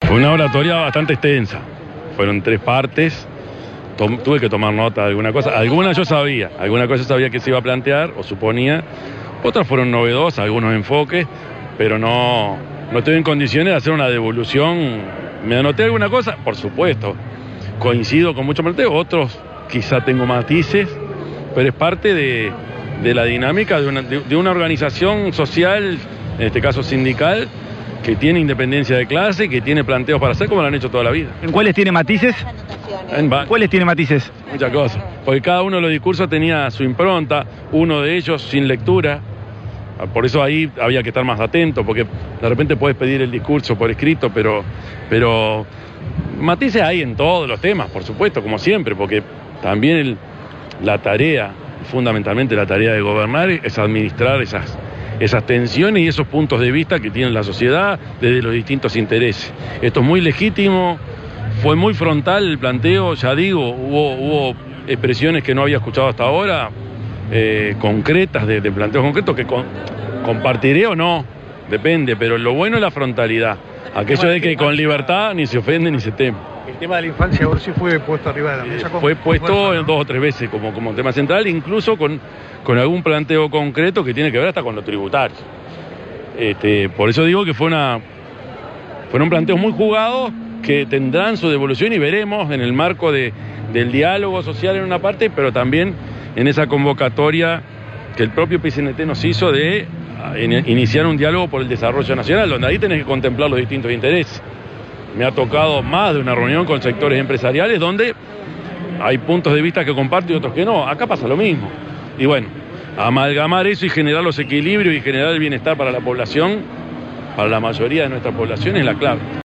Fue una oratoria bastante extensa, fueron 3 partes, tuve que tomar nota de alguna cosa, algunas yo sabía que se iba a plantear o suponía, otras fueron novedosas, algunos enfoques, pero no estoy en condiciones de hacer una devolución. ¿Me anoté alguna cosa? Por supuesto, coincido con muchos planteos, otros quizá tengo matices, pero es parte de la dinámica de una organización social, en este caso sindical, que tiene independencia de clase, que tiene planteos para hacer como lo han hecho toda la vida. ¿En cuáles tiene matices? ¿Cuáles tiene matices? Muchas cosas, porque cada uno de los discursos tenía su impronta, uno de ellos sin lectura, por eso ahí había que estar más atento, porque de repente puedes pedir el discurso por escrito, pero matices hay en todos los temas, por supuesto, como siempre, porque también la tarea, fundamentalmente la tarea de gobernar, es administrar esas tensiones y esos puntos de vista que tiene la sociedad desde los distintos intereses. Esto es muy legítimo, fue muy frontal el planteo, ya digo, hubo expresiones que no había escuchado hasta ahora, concretas, de planteos concretos que compartiré o no, depende, pero lo bueno es la frontalidad, aquello de que con libertad ni se ofende ni se teme. El tema de la infancia ahora sí fue puesto arriba de la mesa. Fue puesto 2 o 3 veces como tema central, incluso con algún planteo concreto que tiene que ver hasta con lo tributario. Por eso digo que fueron planteos muy jugados que tendrán su devolución y veremos en el marco del diálogo social en una parte, pero también en esa convocatoria que el propio PCNT nos hizo de iniciar un diálogo por el desarrollo nacional, donde ahí tenés que contemplar los distintos intereses. Me ha tocado más de una reunión con sectores empresariales donde hay puntos de vista que comparto y otros que no. Acá pasa lo mismo. Y bueno, amalgamar eso y generar los equilibrios y generar el bienestar para la población, para la mayoría de nuestra población, es la clave.